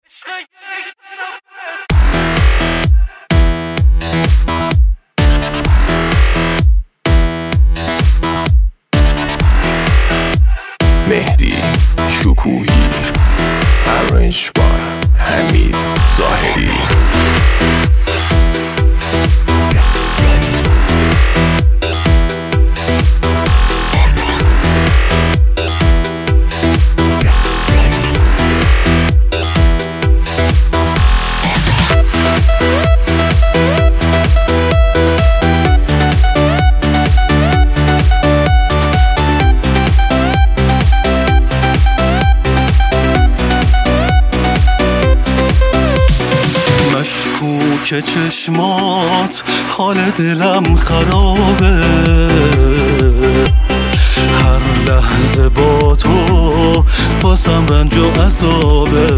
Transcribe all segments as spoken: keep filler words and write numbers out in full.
مهدی شکوهی ارنج بای حمید ظاهری. که چشمات حال دلم خرابه، هر لحظه با تو واسم رنج و عذابه.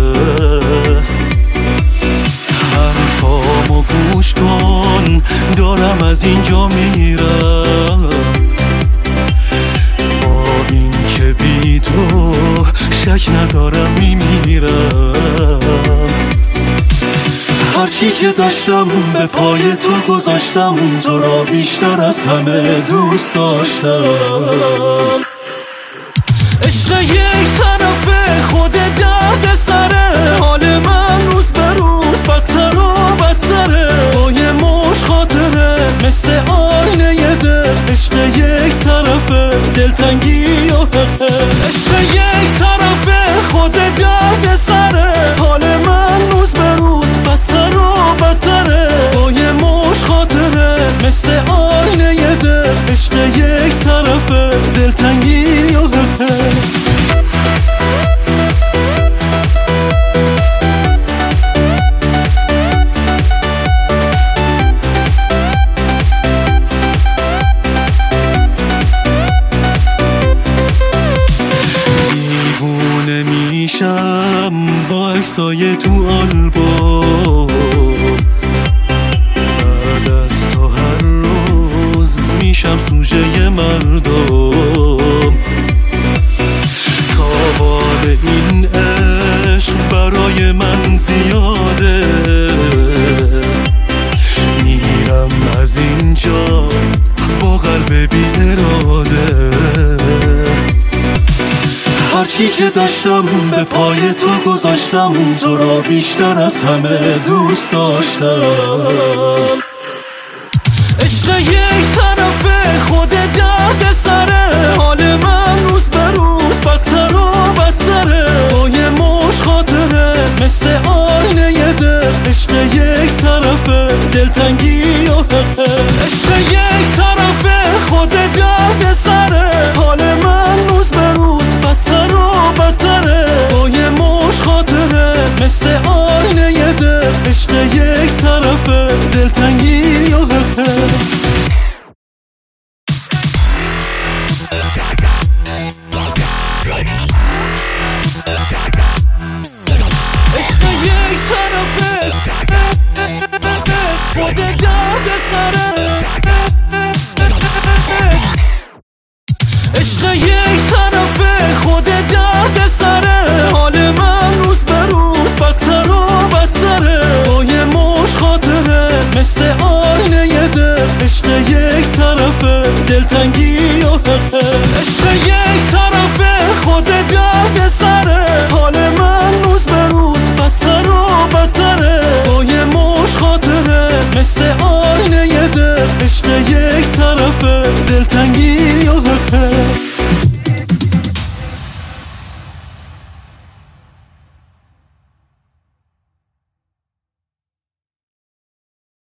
حرفامو گوش کن دارم از اینجا میرم، با این که بی تو شک ندارم میمیرم. هرچی که داشتم به پای تو گذاشتم، تو را بیشتر از همه دوست داشتم. عشق یک طرفه خود درد سره، حال من روز به روز بدتر و بدتره. با یه مش خاطره مثل آینه دل، عشق یک طرفه دلتنگی و حقه. عشق یک طرفه خود درد سره، حال من روز به روز بدتر و بدتره. با یه مش خاطره مثل آینه دل، عشق یک طرفه دلتنگی و حقه. با اکسای تو آلبوم، بعد از تو هر روز میشم سوژه مردم. تابال این عشق برای من زیاده، میرم از اینجا با قلب بی اراده. هرچی که داشتم به پای تو گذاشتم، تو را بیشتر از همه دوست داشتم. عشق یک طرفه خود درد سره، حال من روز به روز بدتر و بدتره. با یه مش خاطره مثل آینه دل، عشق یک طرفه دلتنگی و حقه. عشق یک طرفه خود درد سره، حال من روز به روز بدتر و بدتره. با یه مش خاطره مثل آینه دل، عشق یک طرفه دلتنگی و حقه. عشق یک طرفه خود درد سره، عشق یک طرفه خود درد سره. حال من روز به روز بدتر و بدتره. با یه مش خاطره مثل آینه دل، عشق یک طرفه دلتنگی و حقه. عشق یک طرفه خود درد سره، حال من روز به روز بدتر و بدتره. با یه مش خاطره مثل آینه دل، عشق یک طرفه